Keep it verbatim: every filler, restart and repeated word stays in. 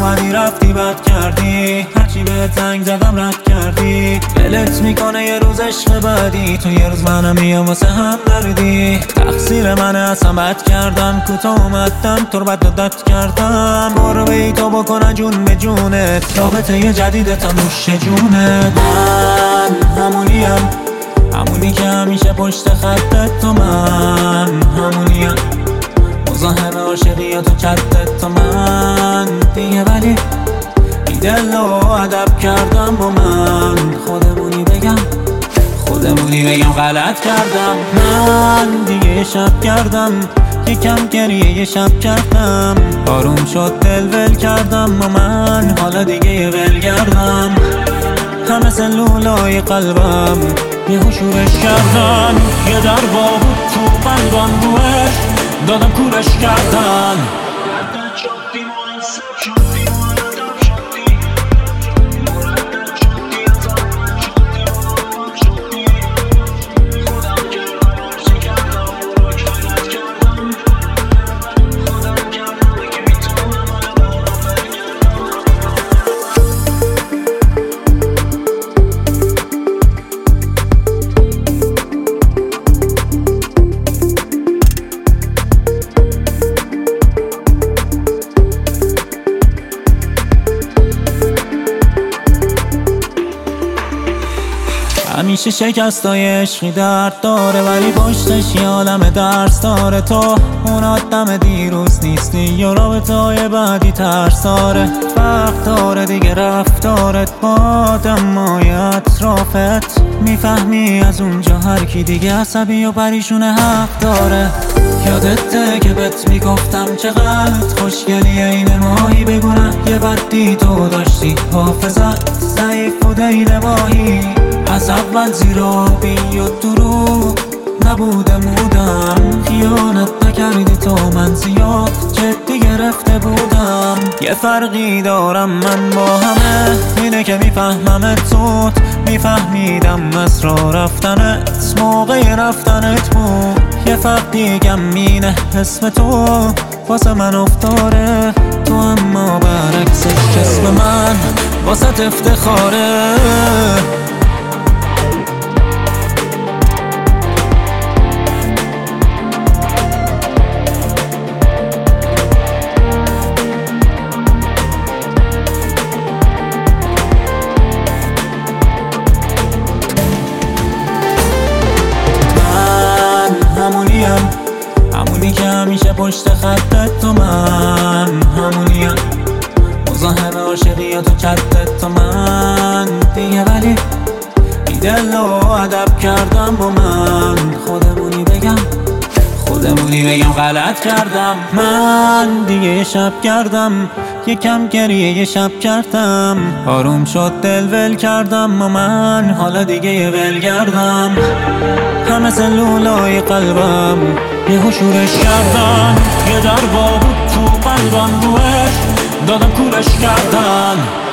اومدی رفتی بد کردی، هرچی به زنگ زدم رد کردی. دلت میکنه یه روز عشق بعدی، تو یه روز منم میام واسه هم دردی. تقصیر منه اصلا بد کردم، کوتاه اومدم تو رو بد داد کردم. برو بی تو بکنه جون به جونت، رابطه یه جدیده تا نوش جونت. من همونیم، همونی که همیشه پشت خطت، تو من همونیم، مزاحم عاشقی تو چتت، تو من دیگه. ولی بی دل و ادب کردم با من، خودمونی بگم خودمونی بگم غلط کردم. من دیگه یه شب کردم، یکم گریه یه شب کردم. آروم شد دل ول کردم و من حالا دیگه یه ول کردم. همه سلولای قلبم یه شورش کردن، یه در بود تو قلبم روش دادم کورش کردن. همیشه شکستای عشقی درد داره، ولی پشتش یه عالم درس داره. تو اون آدم دیروز نیستی، یا رابطه‌های بعدی ترس داره. فرق داره دیگه رفتارت با آدمای اطرافت، میفهمی از اونجا هر کی دیگه عصبی و پریشونه حق داره. یادته که بهت میگفتم چقدر خوشگلی این ماهی، بگونه یه بدی تو داشتی، حافظت ضعیف و دید ماهی. از اول زیرابی و دروغ نبودم بودم، خیانت نکردی تو، من زیاد جدی گرفته بودم. یه فرقی دارم من با همه، اینه که میفهمم زود، میفهمیدم اسرار رفتنت موقع رفتنت بود. یه فرق دیگم اینه اسم تو واسه من افتاره تو، اما برعکسش اسم من واسه افتخاره. همونی که همیشه پشت خطت، تو من همونیم، مزاحم عاشقی تو چتت، تو من دیگه. ولی بی دل و ادب کردم با من، خودمونی بگم خودمونی بگم غلط کردم. من دیگه یه شب کردم، یکم گریه یه شب کردم. آروم شد دل ول کردم و من حالا دیگه یه ول کردم. همه سلولای قلبم یه شورش کردن، یه در بود تو قلبم روش دادم کورش کردن.